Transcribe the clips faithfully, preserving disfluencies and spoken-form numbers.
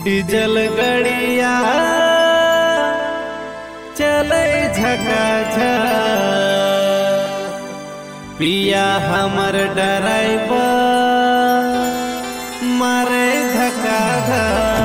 Diesel गड़िया चले झकाझक, पिया हमर ड्राइवर मारे धक्का धक।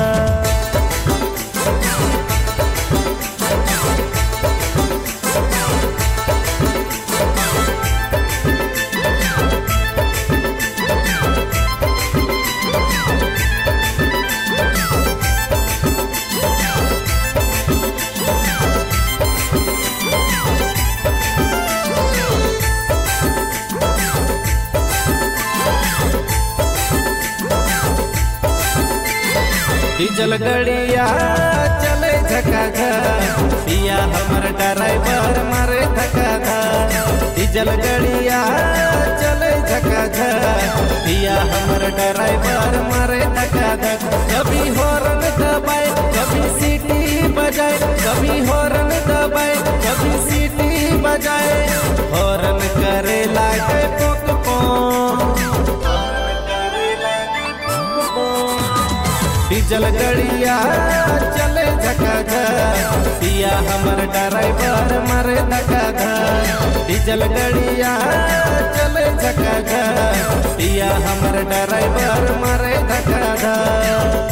डीजल गड़िया चले झकाझक, पिया हमर ड्राइवर मारे धक्का धक। डीजल गड़िया चले झकाझक, पिया हमर ड्राइवर मारे धक्का धक। कभी हॉर्न दबाए कभी सीटी बजाए, कभी हॉर्न दबाए कभी सीटी बजाए। हॉर्न करे लागे पोक पोक, डीजल गड़िया चले झकाझक, पिया हमर ड्राइवर मारे धक्का धक। डीजल गड़िया चले झकाझक, पिया हमर ड्राइवर मारे धक्का धक।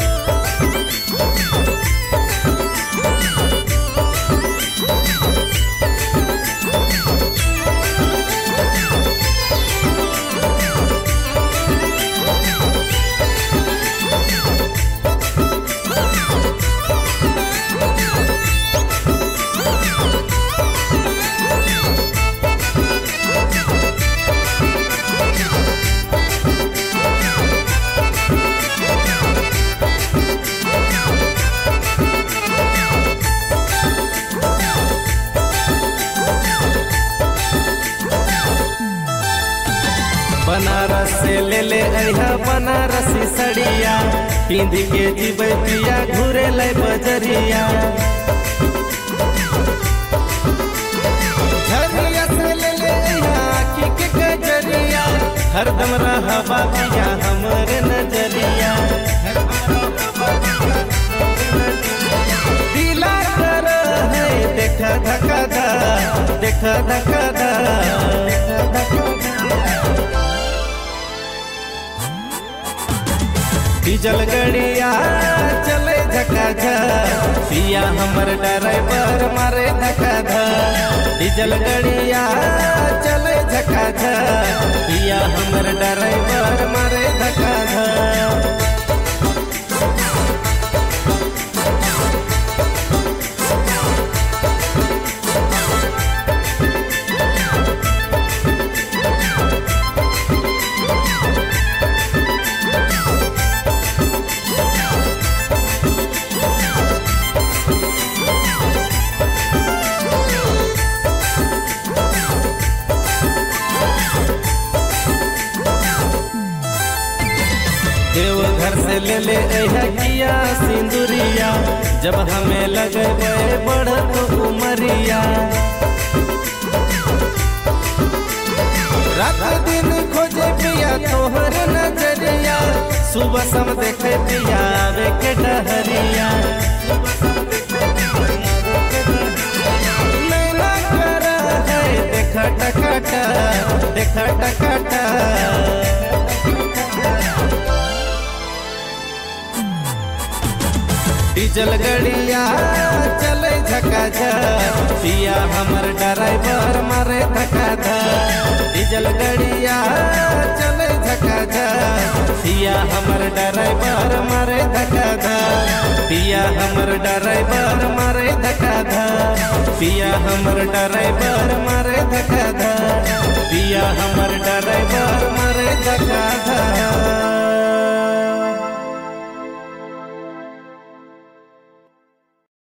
बनारस से ले ले अहा बनारसी सड़िया, पिंध के जीवे पिया घूरे ले बजरिया। झरिया से ले ले अहा आखी के गजरिया, हरदम रहबा पिया हमरे नजरिया। दिला कर है देखा धक्का धक, देखा धक्का धक। डीजल गड़िया चले झकाझक, पिया हमर ड्राइवर मारे धक्का धक। डीजल गड़िया चले झकाझक, पिया हमर ड्राइवर मारे धक्का धक। देवघर से ले ले अहा किया सिंदूरिया, जब हमें लगे बढ़त उमरिया। रात दिन खोजे पिया तोहर नजरिया, सुबह शाम देखे पिया आवे के डहरिया। नैना कर है देखा टकाटा, देखा टकाटा। डीजल गड़िया चले झकाझक, पिया हमर ड्राइवर मारे धक्का धक। डीजल गड़िया चले झकाझक, पिया हमर ड्राइवर मारे धक्का धक। पिया हमर ड्राइवर मारे धक्का धक, पिया हमर ड्राइवर मारे धक्का धक। पिया हमर ड्राइवर मारे धक्का धक।